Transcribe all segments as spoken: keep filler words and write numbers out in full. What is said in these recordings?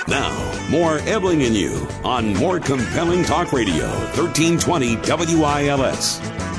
Now, more Ebling and You on more compelling talk radio, thirteen twenty W I L S.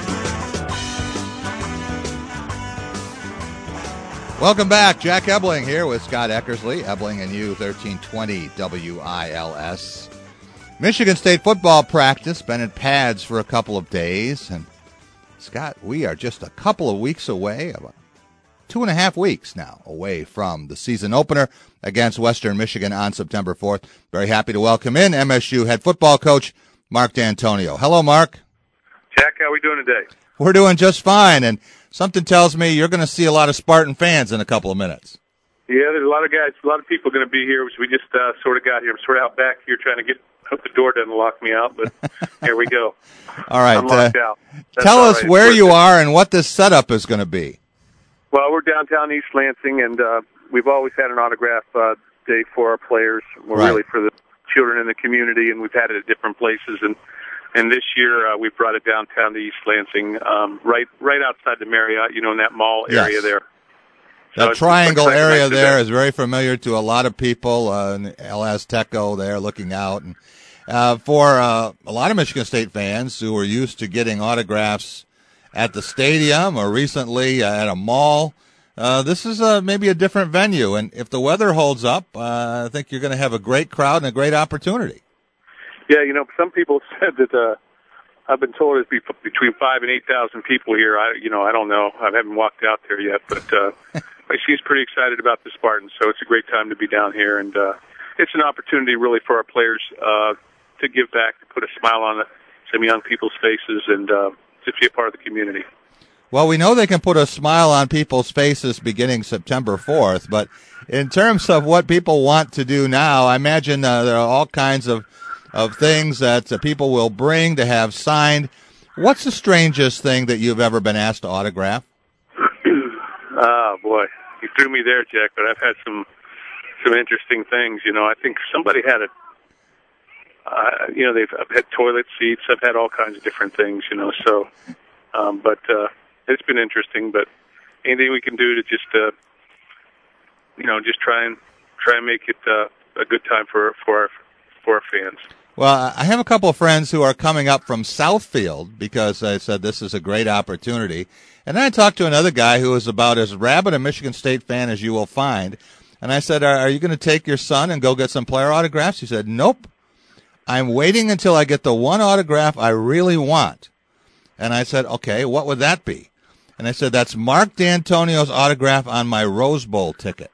Welcome back. Jack Ebling here with Scott Eckersley. Ebling and You, thirteen twenty W I L S. Michigan State football practice been in pads for a couple of days. And, Scott, we are just a couple of weeks away, about two and a half weeks now away from the season opener against Western Michigan on September fourth. Very happy to welcome in M S U head football coach Mark Dantonio. Hello, Mark. Jack, how are we doing today? We're doing just fine, and something tells me you're going to see a lot of Spartan fans in a couple of minutes. Yeah, there's a lot of guys, a lot of people going to be here. We just uh, sort of got here. I'm sort of out back here trying to get, hope the door doesn't lock me out, but here we go. All right. I'm locked uh, out. Tell all us right. where We're you are and what this setup is going to be. Well, we're downtown East Lansing, and uh, we've always had an autograph uh, day for our players. We're Right. really for the children in the community, and we've had it at different places. And and this year uh, we brought it downtown to East Lansing, um, right right outside the Marriott, you know, in that mall area Yes. there. That So it's- triangle it's like a area nice there event. is very familiar to a lot of people. Uh, in El Azteco there looking out. And uh, for uh, a lot of Michigan State fans who are used to getting autographs at the stadium or recently uh, at a mall, uh, this is uh, maybe a different venue. And if the weather holds up, uh, I think you're going to have a great crowd and a great opportunity. Yeah, you know, some people said that uh, I've been told it'd be f- between five and eight thousand people here. I, you know, I don't know. I haven't walked out there yet, but uh, she's pretty excited about the Spartans, so it's a great time to be down here, and uh, it's an opportunity really for our players uh, to give back, to put a smile on some young people's faces, and uh, to be a part of the community. Well, we know they can put a smile on people's faces beginning September fourth, but in terms of what people want to do now, I imagine uh, there are all kinds of, of things that uh, people will bring to have signed. What's the strangest thing that you've ever been asked to autograph? Oh, boy. You threw me there, Jack, but I've had some some interesting things. You know, I think somebody had a, uh, you know, they've I've had toilet seats. I've had all kinds of different things, you know, so, um, but uh, it's been interesting. But anything we can do to just, uh, you know, just try and try and make it uh, a good time for for our, for our fans. Well, I have a couple of friends who are coming up from Southfield because I said this is a great opportunity. And then I talked to another guy who is about as rabid a Michigan State fan as you will find. And I said, are, are you going to take your son and go get some player autographs? He said, nope. I'm waiting until I get the one autograph I really want. And I said, okay, what would that be? And I said, that's Mark Dantonio's autograph on my Rose Bowl ticket.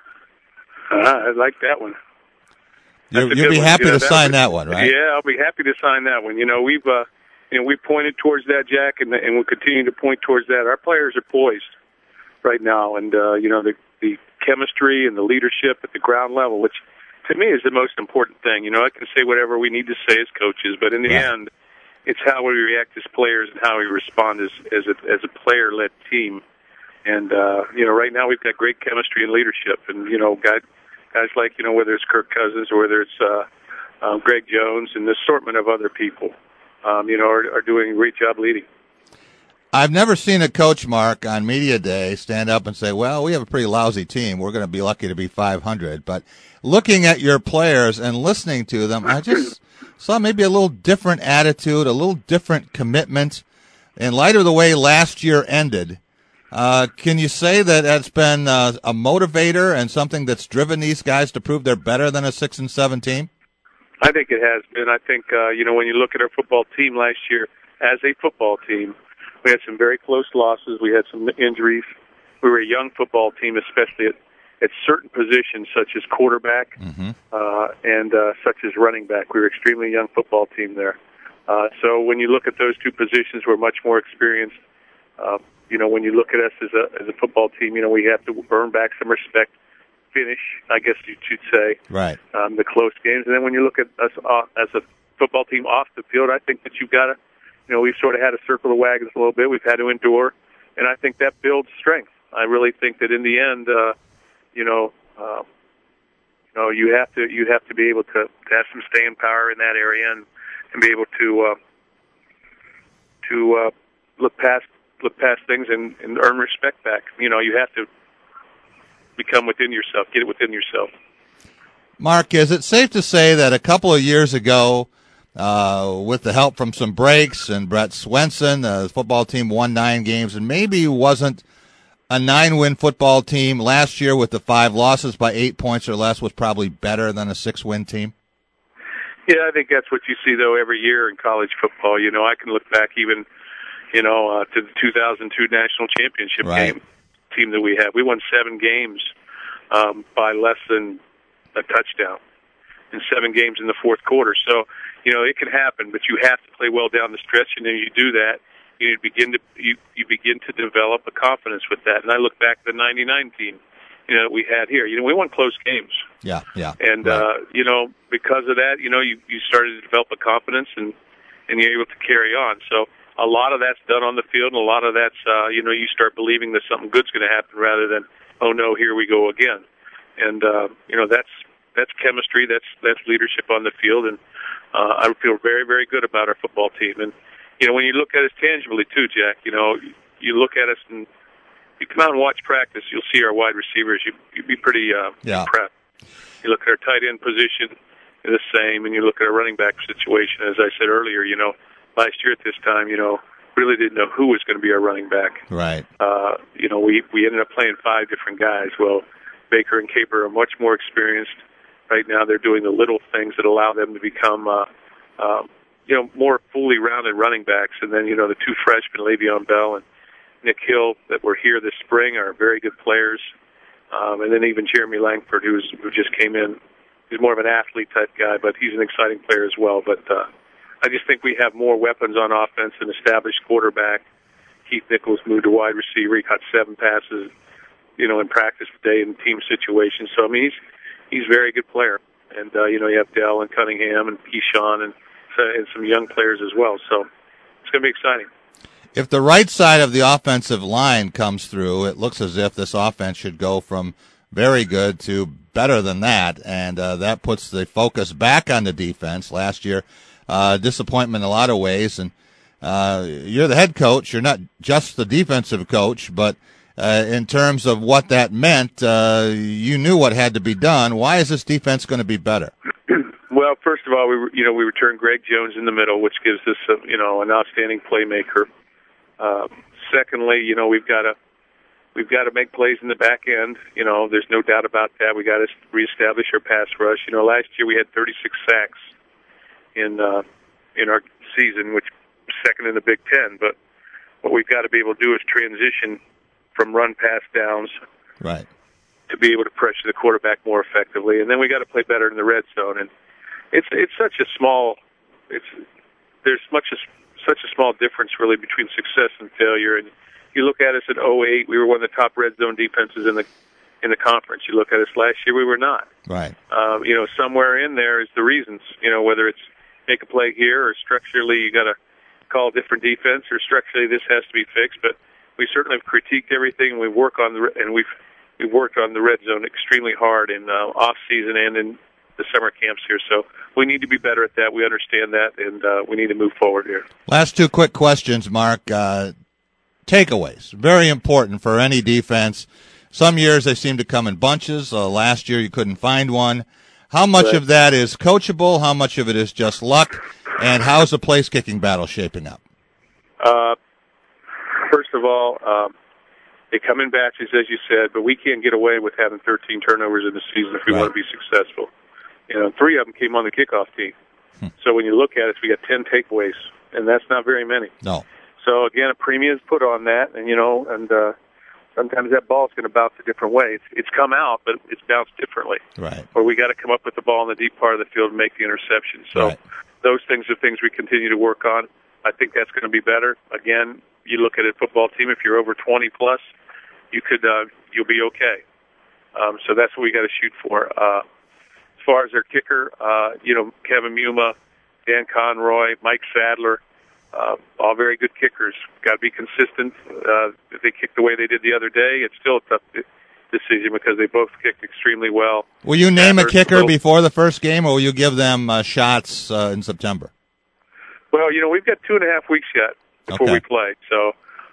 Uh, I like that one. You're, That's a you'll good be one. happy You know, to sign would- that one, right? Yeah, I'll be happy to sign that one. You know, we've uh, you know we've pointed towards that, Jack, and and we'll continue to point towards that. Our players are poised right now, and uh, you know the the chemistry and the leadership at the ground level, which to me is the most important thing. You know, I can say whatever we need to say as coaches, but in the Right. end, it's how we react as players and how we respond as as a as a player-led team. And uh, you know, right now we've got great chemistry and leadership, and you know, guys guys like you know whether it's Kirk Cousins or whether it's uh, uh, Greg Jones and the assortment of other people, um, you know, are, are doing a great job leading. I've never seen a coach, Mark, on media day stand up and say, well, we have a pretty lousy team. We're going to be lucky to be five hundred. But looking at your players and listening to them, I just saw maybe a little different attitude, a little different commitment. In light of the way last year ended, uh, can you say that that's been uh, a motivator and something that's driven these guys to prove they're better than a six and seven team? I think it has been. I think, uh, you know, when you look at our football team last year as a football team, we had some very close losses. We had some injuries. We were a young football team, especially at, at certain positions such as quarterback Mm-hmm. uh, and uh, such as running back. We were an extremely young football team there. Uh, so when you look at those two positions, we're much more experienced. Uh, you know, when you look at us as a, as a football team, you know, we have to earn back some respect. Finish, I guess you should say, Right. um, the close games. And then when you look at us off, as a football team off the field, I think that you've got to, you know, we've sort of had to circle the wagons a little bit. We've had to endure, and I think that builds strength. I really think that in the end, uh, you know, uh, you know, you have to you have to be able to, to have some staying power in that area and, and be able to uh, to uh, look past look past things and, and earn respect back. You know, you have to become within yourself, get it within yourself. Mark, is it safe to say that a couple of years ago, uh, with the help from some breaks and Brett Swenson, uh, the football team won nine games and maybe wasn't a nine-win football team last year with the five losses by eight points or less was probably better than a six-win team? Yeah, I think that's what you see, though, every year in college football. You know, I can look back even, you know, uh, to the two thousand two national championship right. game team that we had. We won seven games um, by less than a touchdown in seven games in the fourth quarter. So, you know, it can happen, but you have to play well down the stretch, and then you do that, you begin to you, you begin to develop a confidence with that. And I look back at the ninety-nine team, you know, that we had here. You know, we won close games. Yeah, yeah. And, right. uh, you know, because of that, you know, you, you started to develop a confidence, and, and you're able to carry on. So a lot of that's done on the field, and a lot of that's, uh, you know, you start believing that something good's going to happen rather than, oh, no, here we go again. And, uh, you know, that's that's chemistry, that's that's leadership on the field, and uh, I feel very, very good about our football team. And, you know, when you look at us tangibly, too, Jack, you know, you look at us and you come out and watch practice, you'll see our wide receivers. You, you'd be pretty uh, yeah. impressed. You look at our tight end position, the same, and you look at our running back situation. As I said earlier, you know, last year at this time, you know, really didn't know who was going to be our running back. Right. Uh, you know, we we ended up playing five different guys. Well, Baker and Caper are much more experienced. Right now, they're doing the little things that allow them to become, uh, uh, you know, more fully rounded running backs. And then, you know, the two freshmen, Le'Veon Bell and Nick Hill, that were here this spring, are very good players. Um, and then even Jeremy Langford, who's who just came in, he's more of an athlete type guy, but he's an exciting player as well. But uh, I just think we have more weapons on offense, an established quarterback. Keith Nichols moved to wide receiver. He caught seven passes, you know, in practice today in team situations. So I mean, he's he's a very good player. And uh, you know, you have Dell and Cunningham and Keyshawn and and some young players as well. So it's going to be exciting. If the right side of the offensive line comes through, it looks as if this offense should go from very good to better than that, and uh, that puts the focus back on the defense. Last year, uh, disappointment in a lot of ways, and uh, you're the head coach. You're not just the defensive coach, but uh, in terms of what that meant, uh, you knew what had to be done. Why is this defense going to be better? Well, first of all, we you know we returned Greg Jones in the middle, which gives us a, you know an outstanding playmaker. Uh, secondly, you know we've got to we've got to make plays in the back end. You know, there's no doubt about that. We got to reestablish our pass rush. You know, last year we had thirty-six sacks in uh, in our season, which was second in the Big Ten. But what we've got to be able to do is transition from run pass downs, right, to be able to pressure the quarterback more effectively, and then we got to play better in the red zone. And it's it's such a small it's there's much as such a small difference really between success and failure. And you look at us at oh eight, we were one of the top red zone defenses in the in the conference. You look at us last year, we were not. Right. Um, you know, somewhere in there is the reasons. You know, whether it's make a play here or structurally you got to call a different defense, or structurally this has to be fixed. But we certainly have critiqued everything, and we work on the and we've we've worked on the red zone extremely hard in uh, off season and in the summer camps here. So we need to be better at that. We understand that, and uh, we need to move forward here. Last two quick questions, Mark. Uh, takeaways, very important for any defense. Some years they seem to come in bunches. Uh, last year you couldn't find one. How much Right. of that is coachable? How much of it is just luck? And how's the place-kicking battle shaping up? Uh, first of all, um, they come in batches, as you said, but we can't get away with having thirteen turnovers in the season if we Right. want to be successful. You know, three of them came on the kickoff team. Hmm. So when you look at it, we got ten takeaways, and that's not very many. No. So again, a premium is put on that, and you know, and uh, sometimes that ball's going to bounce a different way. It's, it's come out, but it's bounced differently. Right. Or we got to come up with the ball in the deep part of the field and make the interception. So Right. those things are things we continue to work on. I think that's going to be better. Again, you look at a football team, if you're over twenty plus, you could uh, you'll be okay. Um, so that's what we got to shoot for. Uh, as far as their kicker, uh, you know, Kevin Muma, Dan Conroy, Mike Sadler, uh, all very good kickers. Got to be consistent. Uh, if they kick the way they did the other day, it's still a tough decision because they both kicked extremely well. Will you name Sadler's a kicker little, before the first game, or will you give them uh, shots uh, in September? Well, you know, we've got two and a half weeks yet before Okay. we play, so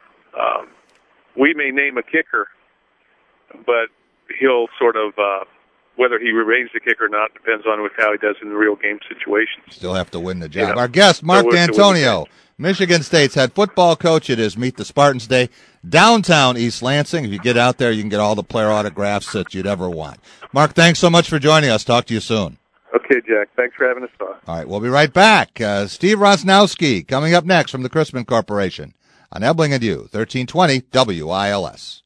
um, we may name a kicker, but he'll sort of uh, whether he remains the kicker or not depends on with how he does in the real game situations. Still have to win the job. You know, Our guest, Mark so D'Antonio, Michigan State's head football coach. It is Meet the Spartans Day, downtown East Lansing. If you get out there, you can get all the player autographs that you'd ever want. Mark, thanks so much for joining us. Talk to you soon. Okay, Jack. Thanks for having us on. All right, we'll be right back. Uh, Steve Rosnowski coming up next from the Crispin Corporation on Ebling and You, thirteen twenty W I L S.